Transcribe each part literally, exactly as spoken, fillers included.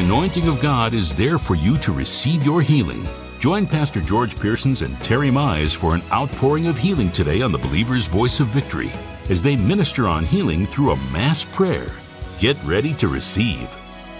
anointing of God is there for you to receive your healing. Join Pastor George Pearsons and Terry Mize for an outpouring of healing today on the Believer's Voice of Victory as they minister on healing through a mass prayer. Get ready to receive.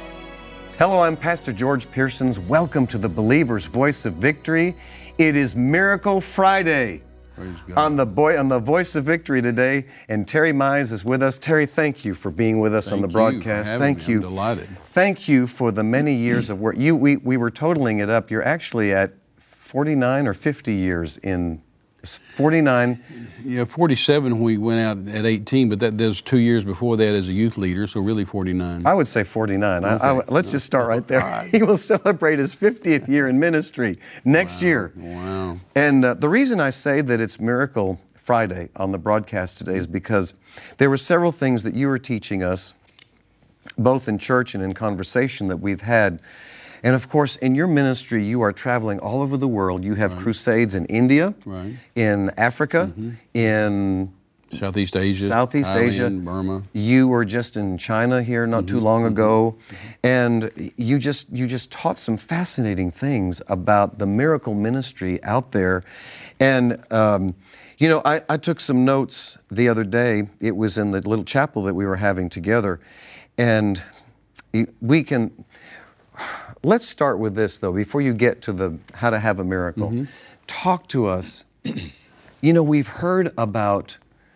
Hello, I'm Pastor George Pearsons. Welcome to the Believer's Voice of Victory. It is Miracle Friday on the boy on the Voice of Victory today, and Terry Mize is with us. Terry, thank you for being with us thank on the broadcast. You thank me. you. I'm delighted. Thank you for the many years of work. You, we, we were totaling it up. You're actually at forty-nine or fifty years in forty-nine. Yeah, forty-seven we went out at eighteen, but that there's two years before that as a youth leader, so really forty-nine. I would say forty-nine. Okay. I, I, let's just start right there. Right. He will celebrate his fiftieth year in ministry next wow. year. Wow. And uh, the reason I say that it's Miracle Friday on the broadcast today is because there were several things that you were teaching us, both in church and in conversation that we've had. And of course, in your ministry, you are traveling all over the world. You have right. crusades in India, right. in Africa, mm-hmm. in Southeast Asia, Southeast Thailand, Asia, Burma. You were just in China here not mm-hmm. too long ago, mm-hmm. and you just you just taught some fascinating things about the miracle ministry out there. And um, you know, I, I took some notes the other day. It was in the little chapel that we were having together, and we can. Let's start with this, though, before you get to the how to have a miracle. Mm-hmm. Talk to us. You know, we've heard about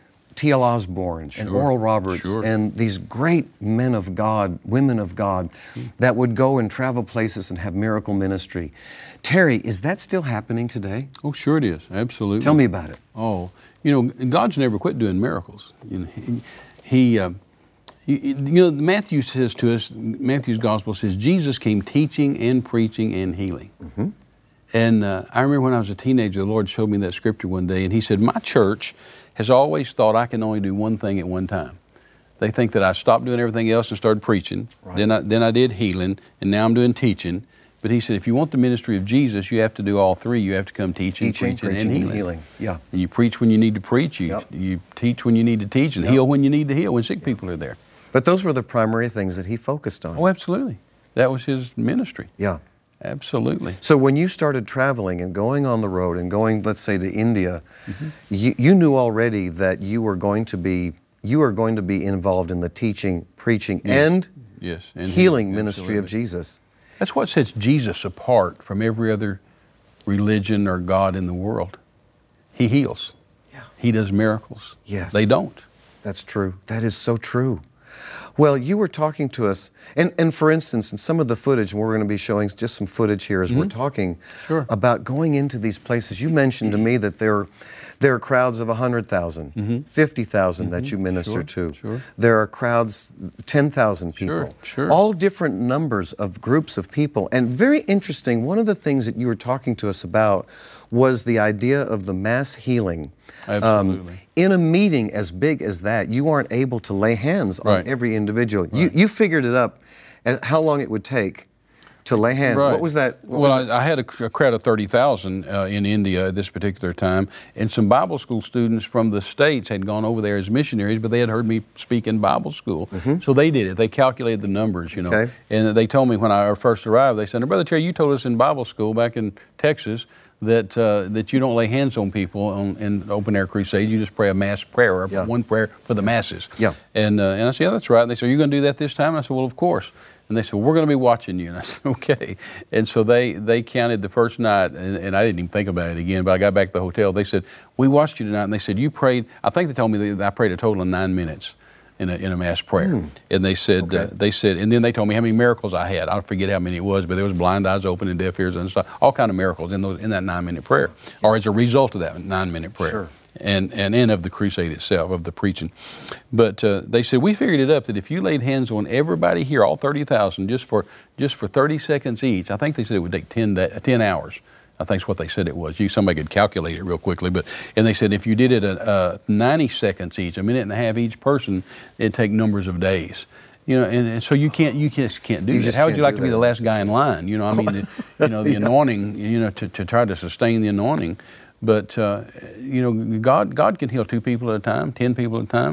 T L Osborne sure. and Oral Roberts sure. and these great men of God, women of God, mm-hmm. that would go and travel places and have miracle ministry. Terry, is that still happening today? Oh, sure it is. Absolutely. Tell me about it. Oh, you know, God's never quit doing miracles. You know, he... he uh, You, you know, Matthew says to us, Matthew's gospel says, Jesus came teaching and preaching and healing. Mm-hmm. And uh, I remember when I was a teenager, the Lord showed me that scripture one day, and He said, my church has always thought I can only do one thing at one time. They think that I stopped doing everything else and started preaching. Right. Then I, then I did healing, and now I'm doing teaching. But He said, if you want the ministry of Jesus, you have to do all three. You have to come teaching, teaching preaching, preaching and healing. And healing. Yeah. And you preach when you need to preach. You, yep. you teach when you need to teach, and yep. heal when you need to heal, when sick yep. people are there. But those were the primary things that He focused on. Oh, absolutely. That was His ministry. Yeah. Absolutely. So when you started traveling and going on the road and going, let's say, to India, mm-hmm. you, you knew already that you were going to be you were going to be involved in the teaching, preaching, yes. and, yes. and healing he, ministry of Jesus. That's what sets Jesus apart from every other religion or God in the world. He heals. Yeah. He does miracles. Yes. They don't. That's true. That is so true. Well, you were talking to us, and, and for instance, in some of the footage, and we're going to be showing just some footage here as mm-hmm. we're talking sure. about going into these places. You mentioned to me that there, there are crowds of one hundred thousand, mm-hmm. fifty thousand mm-hmm. that you minister sure. to. Sure. There are crowds, ten thousand people. Sure. Sure. All different numbers of groups of people. And very interesting, one of the things that you were talking to us about was the idea of the mass healing. Absolutely. Um, in a meeting as big as that, you aren't able to lay hands on right. every individual. Right. You you figured it up, and how long it would take to lay hands. Right. What was that? What well, was that? I, I had a, a crowd of thirty thousand uh, in India at this particular time, and some Bible school students from the States had gone over there as missionaries, but they had heard me speak in Bible school. Mm-hmm. So they did it. They calculated the numbers, you know. Okay. And they told me when I first arrived, they said, Brother Terry, you told us in Bible school back in Texas that uh, that you don't lay hands on people on, in open-air crusades. You just pray a mass prayer, or yeah. one prayer for the masses. Yeah. And uh, and I said, yeah, that's right. And they said, are you going to do that this time? And I said, well, of course. And they said, well, we're going to be watching you. And I said, okay. And so they, they counted the first night, and, and I didn't even think about it again, but I got back to the hotel. They said, we watched you tonight. And they said, you prayed, I think they told me that I prayed a total of nine minutes in a, in a mass prayer. Mm. And they said, okay. uh, they said, and then they told me how many miracles I had. I forget how many it was, but there was blind eyes open and deaf ears and stuff, all kind of miracles in those, in that nine-minute prayer, yeah. or as a result of that nine-minute prayer. Sure. And, and and of the crusade itself, of the preaching. But uh, they said, we figured it up that if you laid hands on everybody here, all thirty thousand, just for just for thirty seconds each, I think they said it would take ten, day, ten hours. I think that's what they said it was. You Somebody could calculate it real quickly. But and they said if you did it at uh, ninety seconds each, a minute and a half each person, it'd take numbers of days. You know, and, and so you can't, you just can't do you that. How would you like to be the last that. guy in line? You know, I mean, the, you know, the yeah. anointing, you know, to, to try to sustain the anointing. But, uh, you know, God God can heal two people at a time, ten people at a time.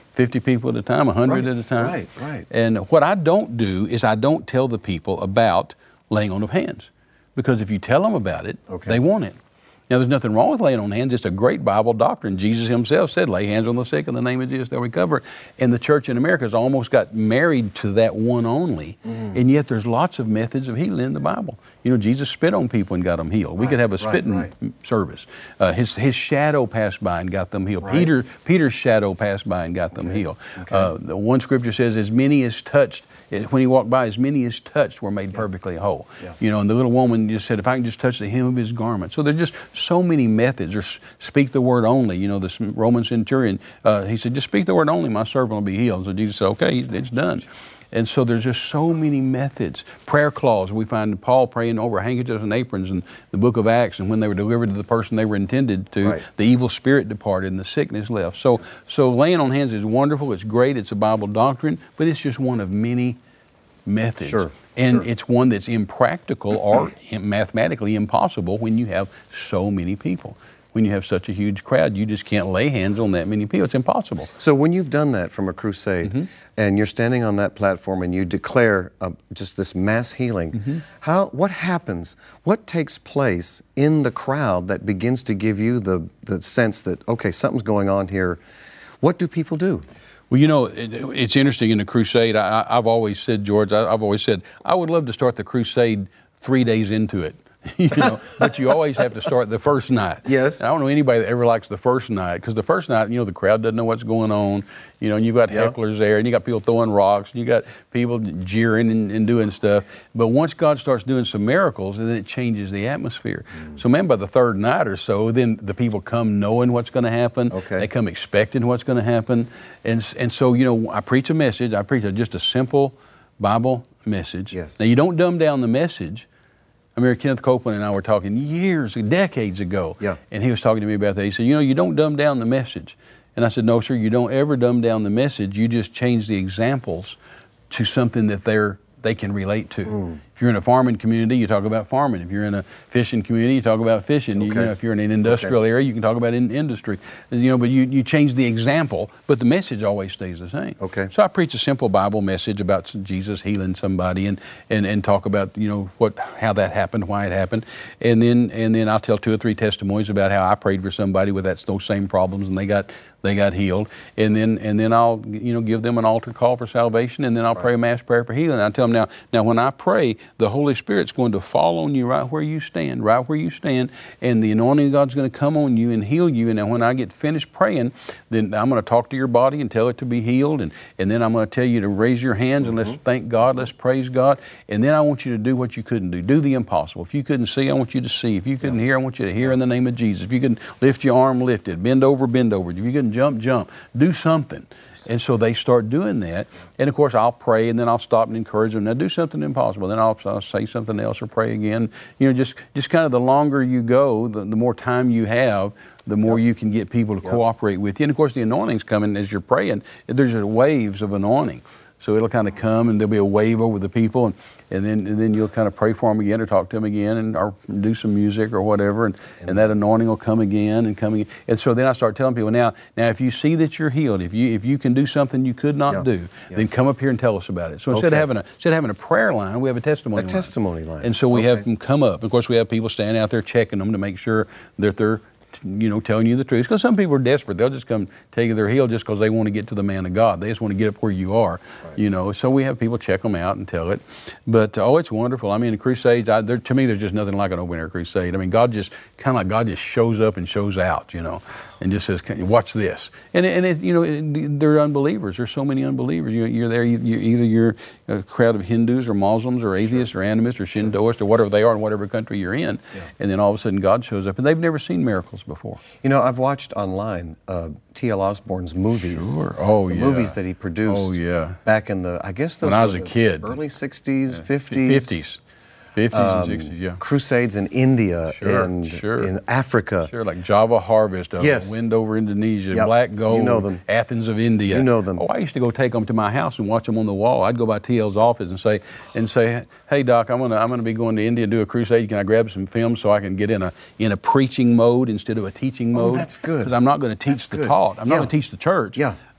fifty people at a time, one hundred Right, at a time. right, right. And what I don't do is I don't tell the people about laying on of hands. Because if you tell them about it, Okay. they want it. Now, there's nothing wrong with laying on hands. It's a great Bible doctrine. Jesus himself said, lay hands on the sick in the name of Jesus, they'll recover. And the church in America has almost got married to that one only. Mm. And yet there's lots of methods of healing in the Bible. You know, Jesus spit on people and got them healed. We right, could have a right, spitting right. service. Uh, his, his shadow passed by and got them healed. Right. Peter, Peter's shadow passed by and got them Okay. healed. Okay. Uh, the one scripture says, as many as touched, when he walked by, as many as touched were made yeah. perfectly whole. Yeah. You know, and the little woman just said, if I can just touch the hem of his garment. So there's just so many methods. Or speak the word only. You know, this Roman centurion, uh, he said, just speak the word only, my servant will be healed. So Jesus said, okay, it's done. And so there's just so many methods. Prayer clause, we find Paul praying over handkerchiefs and aprons in the book of Acts, and when they were delivered to the person they were intended to, right. the evil spirit departed and the sickness left. So, so laying on hands is wonderful, it's great, it's a Bible doctrine, but it's just one of many methods. Sure. And sure. it's one that's impractical or mathematically impossible when you have so many people. When you have such a huge crowd, you just can't lay hands on that many people. It's impossible. So when you've done that from a crusade, mm-hmm. and you're standing on that platform and you declare uh, just this mass healing, mm-hmm. how? What happens? What takes place in the crowd that begins to give you the, the sense that, okay, something's going on here? What do people do? Well, you know, it, it's interesting in the crusade. I, I've always said, George, I, I've always said, I would love to start the crusade three days into it. you know, but you always have to start the first night. Yes. And I don't know anybody that ever likes the first night, because the first night, you know, the crowd doesn't know what's going on. You know, and you've got yep. hecklers there, and you got people throwing rocks, and you got people jeering and, and doing stuff. But once God starts doing some miracles, then it changes the atmosphere. Mm. So, man, by the third night or so, then the people come knowing what's going to happen. Okay. They come expecting what's going to happen. And and so, you know, I preach a message. I preach a, just a simple Bible message. Yes. Now, you don't dumb down the message. I remember Kenneth Copeland and I were talking years, decades ago, yeah. and he was talking to me about that. He said, you know, you don't dumb down the message. And I said, no, sir, you don't ever dumb down the message. You just change the examples to something that they're they can relate to. Mm. If you're in a farming community, you talk about farming. If you're in a fishing community, you talk about fishing. Okay. You, you know, if you're in an industrial okay. area, you can talk about in industry. You know, but you, you change the example, but the message always stays the same. Okay. So I preach a simple Bible message about Jesus healing somebody, and, and, and talk about, you know, what how that happened, why it happened, and then and then I'll tell two or three testimonies about how I prayed for somebody with that those same problems and they got they got healed, and then and then I'll you know give them an altar call for salvation, and then I'll right. pray a mass prayer for healing. I tell them now now when I pray, the Holy Spirit's going to fall on you right where you stand, right where you stand, and the anointing of God's going to come on you and heal you. And then when I get finished praying, then I'm going to talk to your body and tell it to be healed, and and then I'm going to tell you to raise your hands mm-hmm. and let's thank God, let's praise God, and then I want you to do what you couldn't do. Do the impossible. If you couldn't see, I want you to see. If you couldn't yeah. hear, I want you to hear in the name of Jesus. If you couldn't lift your arm, lift it. Bend over, bend over. If you couldn't jump, jump. Do something. And so they start doing that. And of course, I'll pray and then I'll stop and encourage them. Now do something impossible. Then I'll, I'll say something else or pray again. You know, just, just kind of the longer you go, the, the more time you have, the more yep. you can get people to yep. cooperate with you. And of course, the anointing's coming as you're praying. There's just waves of anointing. So it'll kind of come and there'll be a wave over the people, and, and then and then you'll kind of pray for them again or talk to them again, and or do some music or whatever, and, and that anointing will come again and come again. And so then I start telling people, now now if you see that you're healed, if you if you can do something you could not yeah. do, yeah. then come up here and tell us about it. So instead okay. of having a instead of having a prayer line, we have a testimony a line. testimony line. And so we okay. have them come up. Of course, we have people standing out there checking them to make sure that they're you know, telling you the truth. Because some people are desperate. They'll just come tell you they're healed just because they want to get to the man of God. They just want to get up where you are, right. you know. So we have people check them out and tell it. But, oh, it's wonderful. I mean, the crusades, I, there, to me, there's just nothing like an open-air crusade. I mean, God just, kind of like God just shows up and shows out, you know, and just says, watch this. And, and it, you know, it, they're unbelievers. There's so many unbelievers. You, you're there, you, you're either you're a crowd of Hindus or Muslims or atheists sure. or animists or Shintoists or whatever they are in whatever country you're in. Yeah. And then all of a sudden God shows up. And they've never seen miracles before. You know, I've watched online uh, T L Osborne's movies. Sure. Oh, the yeah. movies that he produced. Oh, yeah. Back in the, I guess those when I were was a the kid. Early sixties, yeah. fifties. fifties. fifties um, and sixties, yeah. Crusades in India sure, and sure. in Africa. Sure, like Java Harvest, uh, yes. Wind Over Indonesia, yep. Black Gold, you know them. Athens of India. You know them. Oh, I used to go take them to my house and watch them on the wall. I'd go by T L's office and say, and say, hey Doc, I'm gonna I'm gonna be going to India and do a crusade. Can I grab some film so I can get in a in a preaching mode instead of a teaching mode? Oh, that's good. Because I'm not going to teach that's the good. taught. I'm yeah. not going to teach the church. Yeah.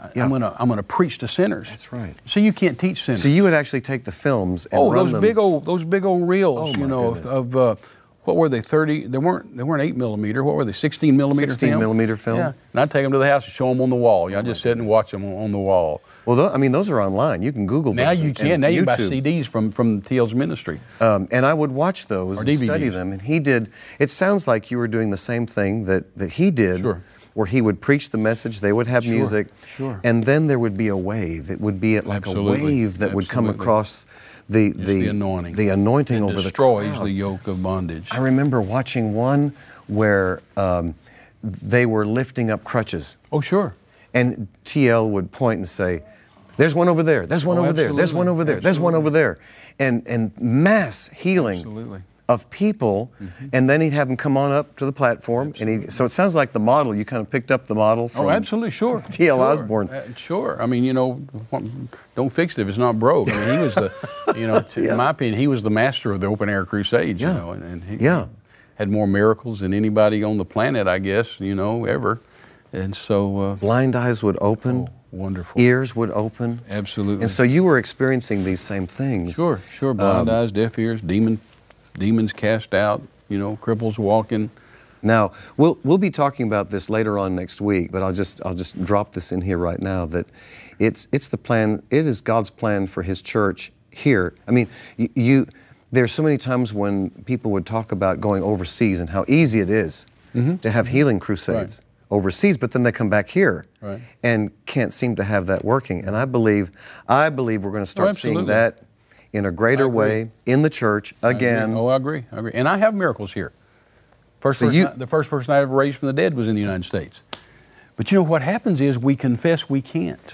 Yeah. I'm gonna I'm gonna preach to sinners. That's right. So you can't teach sinners. So you would actually take the films and oh, run those them. big old those big old reels, Oh, you my know, goodness. of, of uh, what were they? Thirty? They weren't they weren't eight millimeter. What were they? Sixteen millimeter. sixteen film? millimeter film. Yeah. And I'd take them to the house and show them on the wall. You know, I just sit and watch them on, on the wall. Well, th- I mean, those are online. You can Google Now those. you and- can. and Now you can buy YouTube. C Ds from from T L's ministry. Um, and I would watch those Or and D V Ds. study them. And he did. It sounds like you were doing the same thing that that he did. Sure. Where he would preach the message, they would have Sure, music, sure. and then there would be a wave. It would be like Absolutely, a wave that would come absolutely. across the It's the, the anointing. the anointing It over the destroys crowd. the yoke of bondage. I remember watching one where um, they were lifting up crutches, Oh, sure. and T L would point and say, "There's one over there. There's one Oh, over there. There's one absolutely, over there. There's one over there," and and mass healing Absolutely. of people. And then he'd have them come on up to the platform, and he. So it sounds like the model. You kind of picked up the model from. Oh, absolutely, sure. T L Sure. Osborne. Uh, sure. I mean, you know, don't fix it if it's not broke. I mean, he was the, you know, to, Yeah. in my opinion, he was the master of the open air crusades. Yeah. You know, and, and he Yeah. had more miracles than anybody on the planet, I guess. You know, ever. And so, uh, Blind eyes would open. wonderful. Ears would open. Absolutely. And so you were experiencing these same things. Sure, sure. Blind Um, eyes, deaf ears, demon, demons cast out. You know, cripples walking. Now, we'll we'll be talking about this later on next week, but I'll just I'll just drop this in here right now that it's it's the plan. It is God's plan for His church here. I mean, you, you there's so many times when people would talk about going overseas and how easy it is to have healing crusades overseas, but then they come back here Right. and can't seem to have that working. And I believe I believe we're going to start seeing absolutely. that in a greater agree. way in the church again. Oh, I agree. I agree. And I have miracles here. First So person you- I- the first person I ever raised from the dead was in the United States. But you know what happens is we confess we can't.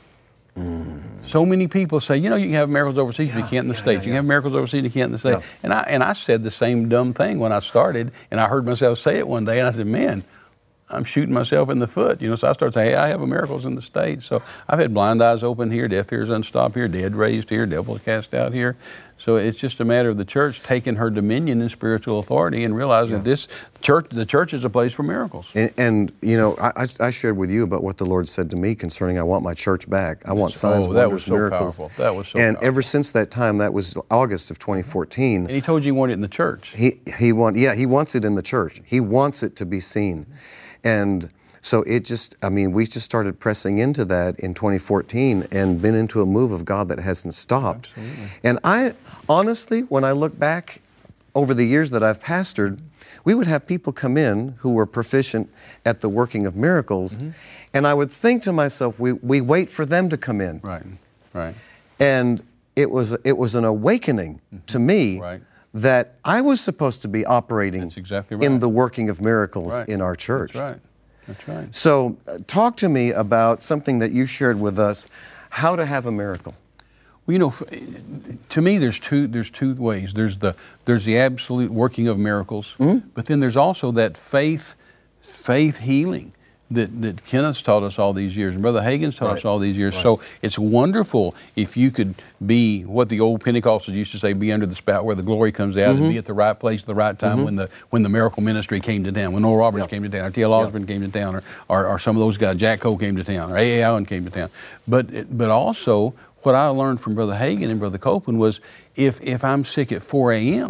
So many people say, you know, you can have miracles overseas, but you can't in the yeah, States. yeah, You can yeah. have miracles overseas, and you can't in the States. Yeah. And I and I said the same dumb thing when I started, and I heard myself say it one day, and I said, man, I'm shooting myself in the foot. You know, so I started saying, hey, I have miracles in the States. So I've had blind eyes open here, deaf ears unstopped here, dead raised here, devils cast out here. So it's just a matter of the church taking her dominion and spiritual authority and realizing that this church, the church is a place for miracles. And, and you know, I, I I shared with you about what the Lord said to me concerning I want my church back. I want signs, oh, that wonders, was so miracles. powerful. That was so And powerful. ever since that time, that was August of twenty fourteen. And he told you you want it in the church. He he want yeah he wants it in the church. He wants it to be seen, and so it just I mean we just started pressing into that in twenty fourteen and been into a move of God that hasn't stopped. Absolutely. And I honestly, when I look back over the years that I've pastored, we would have people come in who were proficient at the working of miracles, Mm-hmm. and I would think to myself, we we wait for them to come in, Right, right. and it was it was an awakening to me. Right. That I was supposed to be operating That's exactly in right. the working of miracles Right. in our church. That's right. That's right. So, uh, talk to me about something that you shared with us, how to have a miracle. Well, you know, f- to me, there's two. There's two ways. There's the there's the absolute working of miracles, Mm-hmm. but then there's also that faith, faith healing that that Kenneth's taught us all these years, and Brother Hagin's taught us Right. all these years. So it's wonderful if you could be what the old Pentecostals used to say: be under the spout where the glory comes out, Mm-hmm. and be at the right place at the right time when the when the miracle ministry came to town, when Noel Roberts Yeah. came to town, or T L Osborne came to town, or, or or some of those guys, Jack Cole came to town, or A A Allen came to town. But it- but also. What I learned from Brother Hagin and Brother Copeland was if, if I'm sick at four a.m.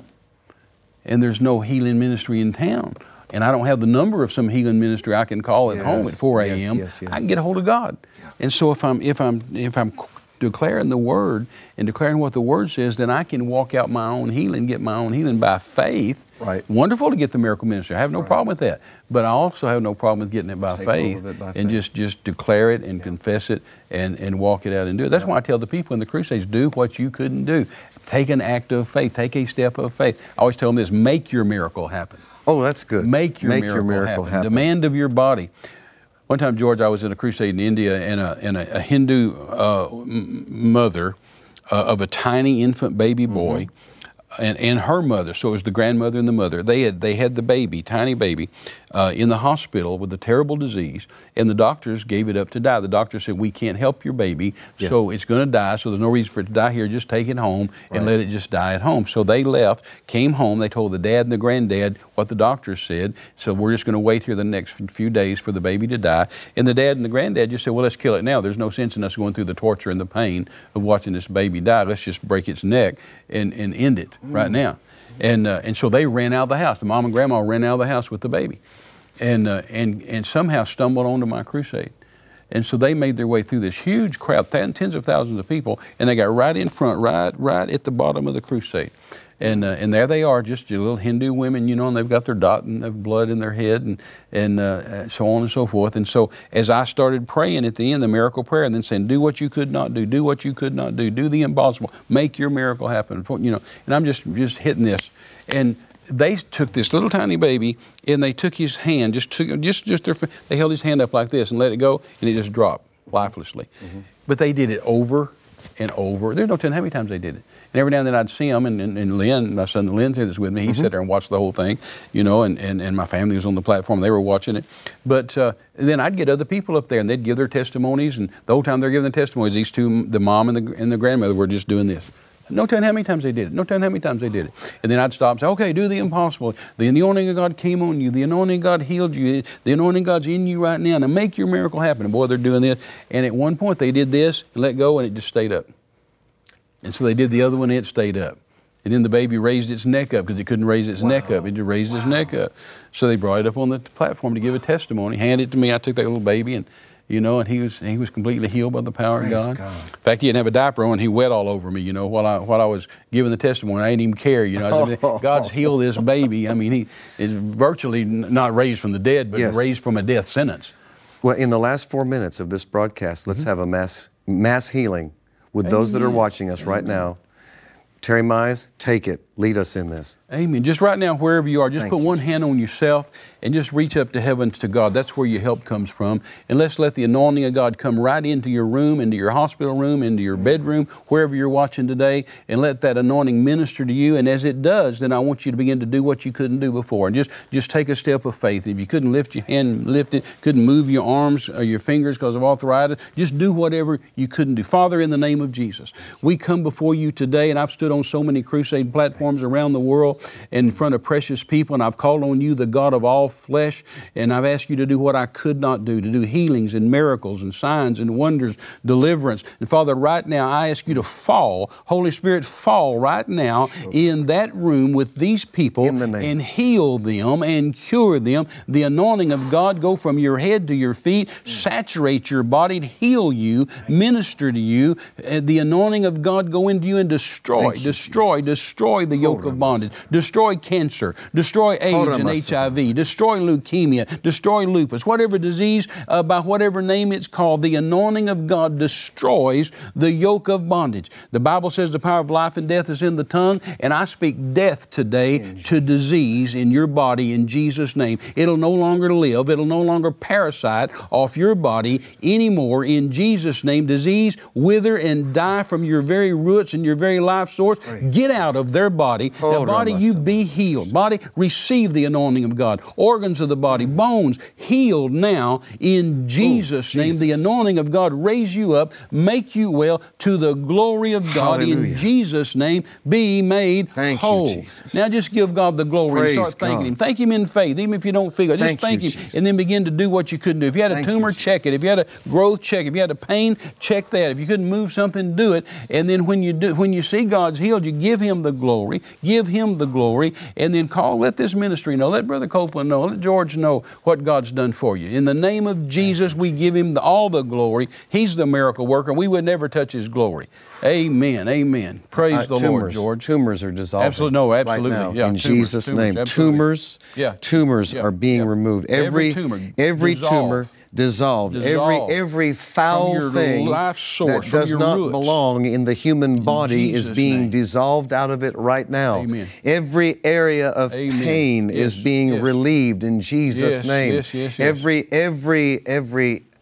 and there's no healing ministry in town, and I don't have the number of some healing ministry I can call at home at Yes, four yes, a.m., yes, yes. I can get a hold of God. And so if I'm if I'm if I'm declaring the Word and declaring what the Word says, then I can walk out my own healing, get my own healing by faith. Right. Wonderful to get the miracle ministry. I have no problem with that. But I also have no problem with getting it by Take faith hold of it by and faith. just just declare it and confess it and, and walk it out and do it. That's why I tell the people in the crusades, do what you couldn't do. Take an act of faith. Take a step of faith. I always tell them this, make your miracle happen. Oh, that's good. Make your, Make miracle, your miracle happen. happen. Demand of your body. One time, George, I was in a crusade in India, and a, and a, a Hindu uh, m- mother uh, of a tiny infant baby boy, Mm-hmm. and, and her mother, so it was the grandmother and the mother. They had they had the baby, tiny baby, uh, in the hospital with a terrible disease, and the doctors gave it up to die. The doctor said, we can't help your baby, yes. so it's going to die, so there's no reason for it to die here. Just take it home and right. let it just die at home. So they left, came home, they told the dad and the granddad what the doctors said, so we're just going to wait here the next few days for the baby to die. And the dad and the granddad just said, well, let's kill it now. There's no sense in us going through the torture and the pain of watching this baby die. Let's just break its neck and, and end it mm. right now. And uh, and so they ran out of the house. The mom and grandma ran out of the house with the baby, and uh, and and somehow stumbled onto my crusade. And so they made their way through this huge crowd, tens of thousands of people, and they got right in front, right right at the bottom of the crusade. And uh, and there they are, just little Hindu women, you know, and they've got their dot and their blood in their head, and and uh, so on and so forth. And so as I started praying at the end, the miracle prayer, and then saying, do what you could not do, do what you could not do, do the impossible, make your miracle happen, you know. And I'm just just hitting this, and they took this little tiny baby, and they took his hand, just took just just their, they held his hand up like this and let it go, and it just dropped lifelessly. Mm-hmm. But they did it over and over. There's no telling how many times they did it. And every now and then I'd see them, and, and, and Lynn, my son Lynn's here that's with me, he mm-hmm. sat there and watched the whole thing, you know, and, and, and my family was on the platform, they were watching it. But uh, then I'd get other people up there, and they'd give their testimonies, and the whole time they're giving the testimonies, these two, the mom and the, and the grandmother, were just doing this. No telling how many times they did it. No telling how many times they did it. And then I'd stop and say, okay, do the impossible. The anointing of God came on you. The anointing of God healed you. The anointing of God's in you right now. Now make your miracle happen. And boy, they're doing this. And at one point they did this and let go, and it just stayed up. And so they did the other one, and it stayed up. And then the baby raised its neck up because it couldn't raise its wow. neck up. It just raised wow. its neck up. So they brought it up on the platform to give a testimony, handed it to me. I took that little baby, and you know, and he was he was completely healed by the power Praise of God. God. In fact, he didn't have a diaper on, and he wet all over me, you know, while I while I was giving the testimony. I didn't even care, you know. I said, God's healed this baby. I mean, he is virtually not raised from the dead, but yes. raised from a death sentence. Well, in the last four minutes of this broadcast, let's mm-hmm. have a mass mass healing with Amen. Those that are watching us Amen. Right now. Terry Mize, take it. Lead us in this. Amen. Just right now, wherever you are, just Thank put you, one Jesus. hand on yourself and just reach up to heaven to God. That's where your help comes from. And let's let the anointing of God come right into your room, into your hospital room, into your bedroom, wherever you're watching today, and let that anointing minister to you. And as it does, then I want you to begin to do what you couldn't do before. And just, just take a step of faith. If you couldn't lift your hand, lift it, couldn't move your arms or your fingers because of arthritis, just do whatever you couldn't do. Father, in the name of Jesus, we come before you today, and I've stood on so many crusade platforms around the world in front of precious people, and I've called on you, the God of all flesh, and I've asked you to do what I could not do, to do healings and miracles and signs and wonders, deliverance. And Father, right now I ask you to fall, Holy Spirit, fall right now in that room with these people and heal them and cure them. The anointing of God go from your head to your feet, saturate your body, heal you, minister to you. The anointing of God go into you and destroy, you, destroy, Jesus. destroy the yoke of bondage, destroy cancer, destroy AIDS and H I V, destroy leukemia, destroy lupus, whatever disease, uh, by whatever name it's called, the anointing of God destroys the yoke of bondage. The Bible says the power of life and death is in the tongue, and I speak death today to disease in your body in Jesus' name. It'll no longer live. It'll no longer parasite off your body anymore in Jesus' name. Disease, wither and die from your very roots and your very life source. Get out of their body. Now, body, you be healed. Body, receive the anointing of God. Organs of the body, bones, healed now in Jesus' Ooh, name. Jesus. The anointing of God raise you up, make you well to the glory of God. Hallelujah. In Jesus' name, be made Thank whole. You, Jesus. Now just give God the glory Praise and start thanking God. Him. Thank Him in faith, even if you don't feel it. Just thank, thank you, Him Jesus. And then begin to do what you couldn't do. If you had a thank tumor, you, check it. If you had a growth, check it. If you had a pain, check that. If you couldn't move something, do it. And then when you do, when you see God's healed, you give Him the glory. Give Him the glory, and then call, let this ministry know, let Brother Copeland know, let George know what God's done for you. In the name of Jesus, we give Him the, all the glory. He's the miracle worker. We would never touch His glory. Amen. Amen. Praise uh, the tumors, Lord, George. Tumors are dissolving. Absolutely. No, absolutely. Right now, yeah, in tumors, Jesus' tumors, name. Absolutely. Tumors, yeah. tumors yeah. are being yeah. removed. Every, every tumor, every dissolve. tumor dissolved. Dissolve. Every every foul thing life source, that does not roots. belong in the human body Jesus is being name. dissolved out of it right now. Amen. Every area of Amen. pain yes. is being yes. relieved in Jesus' yes. name. Yes. Yes. Yes. Every every every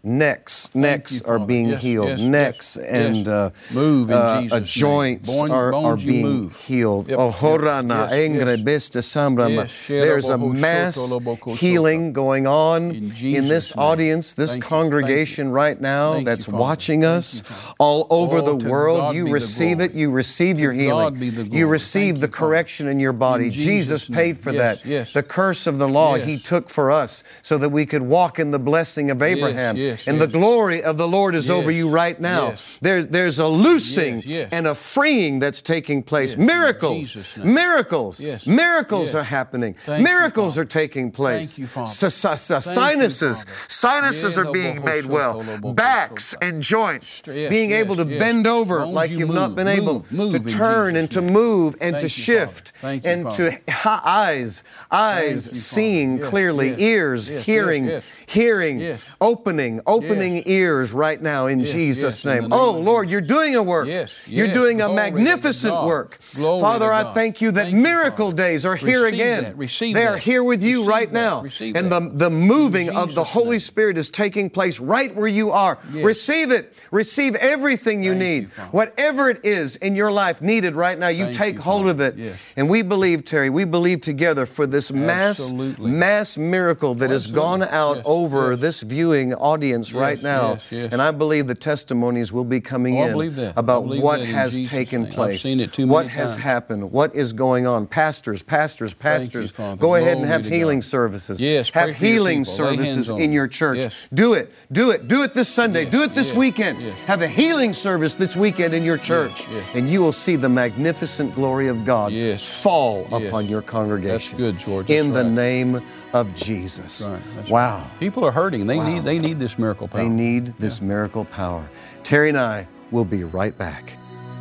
necks, necks you, are Father. being Yes, healed. yes, necks yes, and yes. Uh, Move in uh, Jesus' uh, joints name. Bones- are, bones are you being move. healed. Yep, Oh, yep, horana, yes, engre, yes. beste sambrama. Yes, There's a sherobo, mass shotolobo, healing going on In in Jesus' this name. audience, this Thank you, congregation thank you. right now Thank you, that's Father. watching Thank us you, Father. all over Oh, the to world. God You be the receive glory. it. You receive To your healing. God be the You glory. receive Thank the you, Father. correction in your body. In Jesus Jesus' paid name. for Yes, that. yes. The curse of the law Yes. He took for us so that we could walk in the blessing of Abraham. yes, and yes. the glory of the Lord is over Yes, you right now. yes. There, there's a loosing Yes, yes. and a freeing that's taking place. Yes, in Miracles, Jesus' name. miracles, Yes, miracles yes. are happening. Thank you, Miracles Father. are taking place. Thank you, Father. Sa- sa- sa- Thank you, Sinuses, Father. sinuses Yeah, are being no, made bo- well. bo- bo- Backs bo- and joints Yes, being able yes, to yes. bend over Bones like you you've not move, been able move, move to in turn Jesus' and to name. move and Thank to you, shift Father. Thank you, and Father. to ha- eyes, eyes Thank you, seeing Father. Yes, clearly, yes, ears yes, hearing, yes, hearing, yes. opening, opening Yes. ears right now in Yes, Jesus' yes, in name. the name Oh of Lord, Jesus. you're doing a work. Yes, You're yes. doing a Glory to magnificent God. work. Glory Father, to I God. thank you that Thank you, miracle Father. days are here Receive again. that. Receive they are that. here with you Receive right that. now. Receive and that. the, the moving In of the Jesus' Holy name. Spirit is taking place right where you are. Yes. Receive it. Receive everything you Thank need. you, Father. Whatever it is in your life needed right now, you Thank take you, hold Father. of it. Yes. And we believe, Terry, we believe together for this mass, Absolutely. mass miracle that has Absolutely. gone out Yes, over yes. this viewing audience Yes, right now. yes, yes. And I believe the testimonies will be coming Oh, I in believe that. I about believe what that in has Jesus' taken name. I've place, seen it too what many has times. happened, what is going on. Pastors, pastors, pastors, Father. go ahead and Glory have to healing God. services. Yes, pray have for your healing people. Lay hands services on in them. your church. Yes. Do it, do it, do it this Sunday, Yes, do it this yes, weekend. yes. Have a healing service this weekend in your church, yes. and you will see the magnificent glory of God Yes. fall Yes. upon your congregation. That's good, George. In That's the right. name of Jesus. That's right. That's wow. right. People are hurting. They Wow. need they need this miracle power. They need this miracle power. Terry and I will be right back.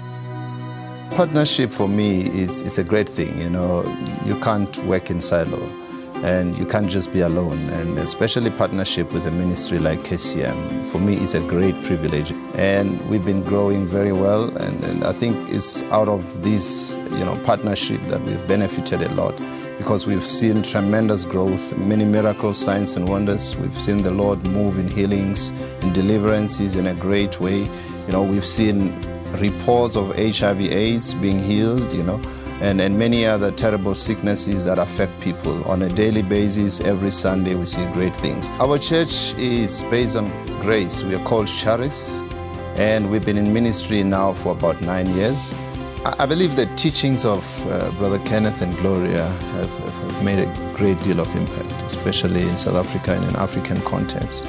Partnership for me is, is a great thing. You know, you can't work in silo and you can't just be alone. And especially partnership with a ministry like K C M, for me, is a great privilege. And we've been growing very well. And, and I think it's out of this, you know, partnership that we've benefited a lot, because we've seen tremendous growth, many miracles, signs and wonders. We've seen the Lord move in healings and deliverances in a great way. You know, we've seen reports of H I V AIDS being healed, you know, and, and many other terrible sicknesses that affect people on a daily basis. Every Sunday we see great things. Our church is based on grace. We are called Charis, and we've been in ministry now for about nine years. I, I believe the teachings of uh, Brother Kenneth and Gloria have, have made a great deal of impact, especially in South Africa and in African context.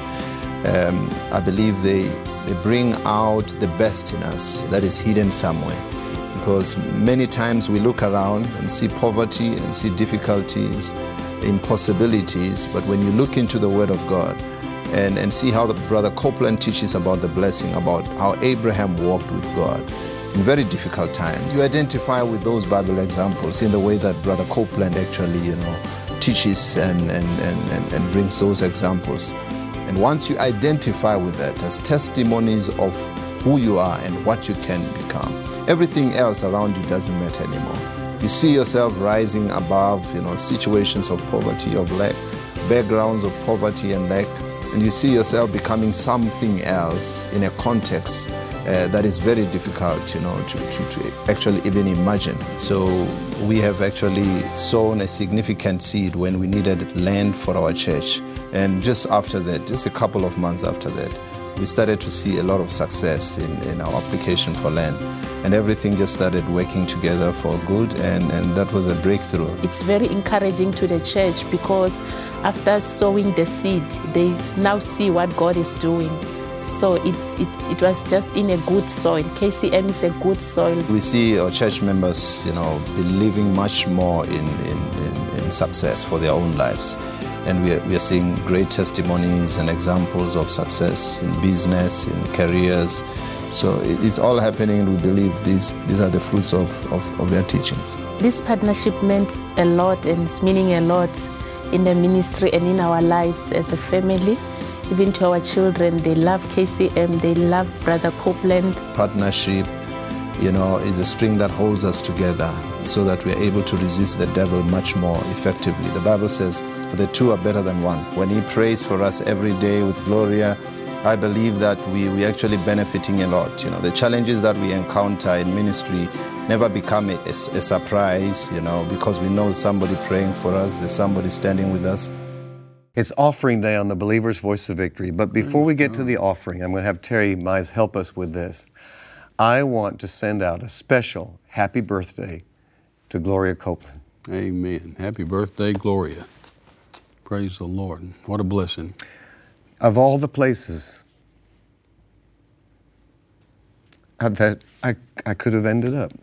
Um, I believe they They bring out the best in us that is hidden somewhere. Because many times we look around and see poverty and see difficulties, impossibilities, but when you look into the Word of God and, and see how the Brother Copeland teaches about the blessing, about how Abraham walked with God in very difficult times, you identify with those Bible examples in the way that Brother Copeland actually, you know, teaches and, and, and, and, and brings those examples. And once you identify with that as testimonies of who you are and what you can become, everything else around you doesn't matter anymore. You see yourself rising above, you know, situations of poverty, of lack, backgrounds of poverty and lack, and you see yourself becoming something else in a context uh, that is very difficult, you know, to, to, to actually even imagine. So we have actually sown a significant seed when we needed land for our church. And just after that, just a couple of months after that, we started to see a lot of success in, in our application for land. And everything just started working together for good, and, and that was a breakthrough. It's very encouraging to the church, because after sowing the seed, they now see what God is doing. So it, it, it was just in a good soil. K C M is a good soil. We see our church members, you know, believing much more in, in, in, in success for their own lives. And we are, we are seeing great testimonies and examples of success in business, in careers. So it's all happening, and we believe these, these are the fruits of, of, of their teachings. This partnership meant a lot, and it's meaning a lot in the ministry and in our lives as a family. Even to our children, they love K C M, they love Brother Copeland. Partnership, you know, is a string that holds us together so that we are able to resist the devil much more effectively. The Bible says, for the two are better than one. When he prays for us every day with Gloria, I believe that we, we actually benefiting a lot. You know, the challenges that we encounter in ministry never become a, a, a surprise, you know, because we know somebody praying for us, there's somebody standing with us. It's offering day on the Believer's Voice of Victory. But before we get to the offering, I'm going to have Terry Mize help us with this. I want to send out a special happy birthday to Gloria Copeland. Amen. Happy birthday, Gloria. Praise the Lord. What a blessing. Of all the places that I, I could have ended up,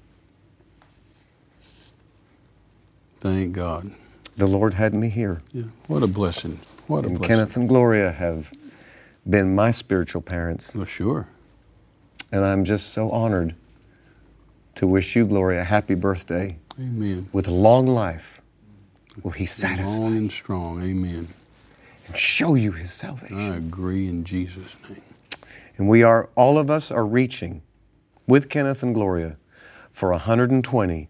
thank God. The Lord had me here. Yeah. What a blessing. What a and blessing. Kenneth and Gloria have been my spiritual parents. Well, sure. And I'm just so honored to wish you, Gloria, a happy birthday. Amen. With long life will He satisfy. Long and strong. Amen. And show you His salvation. I agree in Jesus' name. And we are, all of us are reaching with Kenneth and Gloria for one hundred twenty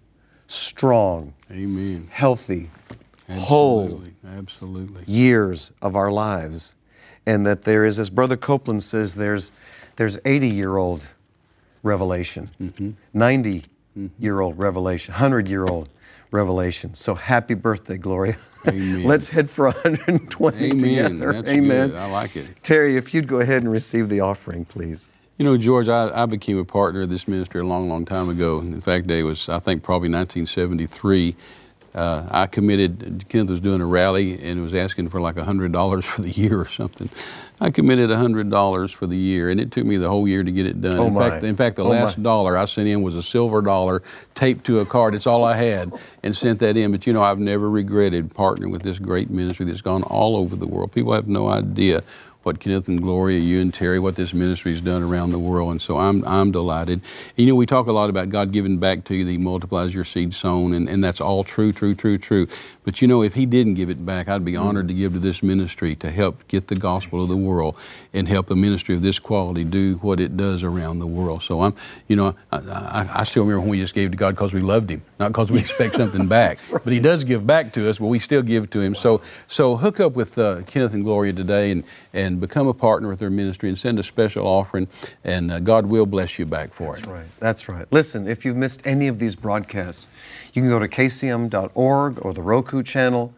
strong, Amen. healthy, Absolutely. whole Absolutely. years of our lives. And that there is, as Brother Copeland says, there's there's eighty-year-old revelation, mm-hmm. ninety-year-old mm-hmm. revelation, one hundred-year-old revelation. So happy birthday, Gloria. Amen. Let's head for one hundred twenty Amen. together. That's Amen. Good. I like it. Terry, if you'd go ahead and receive the offering, please. You know, George, I, I became a partner of this ministry a long, long time ago. In fact, it was, I think, probably nineteen seventy-three. Uh, I committed, Kenneth was doing a rally and was asking for like one hundred dollars for the year or something. I committed one hundred dollars for the year, and it took me the whole year to get it done. Oh in, my. fact, in fact, the oh last my. dollar I sent in was a silver dollar taped to a card. It's all I had, and sent that in. But, you know, I've never regretted partnering with this great ministry that's gone all over the world. People have no idea what Kenneth and Gloria, you and Terry, what this ministry's done around the world, and so I'm I'm delighted. And, you know, we talk a lot about God giving back to you, that He multiplies your seed sown, and, and that's all true, true, true, true. But, you know, if He didn't give it back, I'd be honored to give to this ministry to help get the gospel of the world and help a ministry of this quality do what it does around the world. So I'm, you know, I, I, I still remember when we just gave to God because we loved Him, not because we expect something back. Right. But He does give back to us, but we still give to Him. So so hook up with uh, Kenneth and Gloria today, and and become a partner with their ministry and send a special offering, and uh, God will bless you back for That's it. That's right. That's right. Listen, if you've missed any of these broadcasts, you can go to K C M dot org or the Roku channel.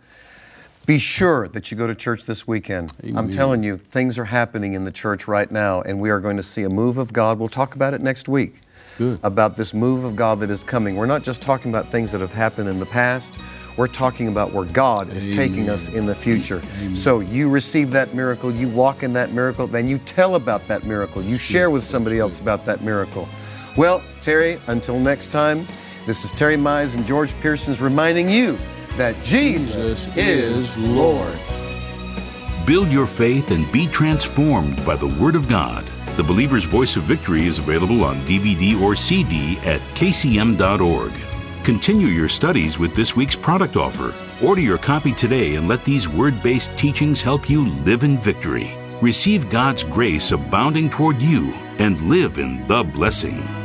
Be sure that you go to church this weekend. Amen. I'm telling you, things are happening in the church right now, and we are going to see a move of God. We'll talk about it next week. Good. About this move of God that is coming. We're not just talking about things that have happened in the past. We're talking about where God is Amen. taking us in the future. Amen. So you receive that miracle, you walk in that miracle, then you tell about that miracle. You share with somebody else about that miracle. Well, Terry, until next time, this is Terry Mize and George Pearsons reminding you that Jesus, Jesus is Lord. Build your faith and be transformed by the Word of God. The Believer's Voice of Victory is available on D V D or C D at K C M dot org. Continue your studies with this week's product offer. Order your copy today and let these word-based teachings help you live in victory. Receive God's grace abounding toward you and live in the blessing.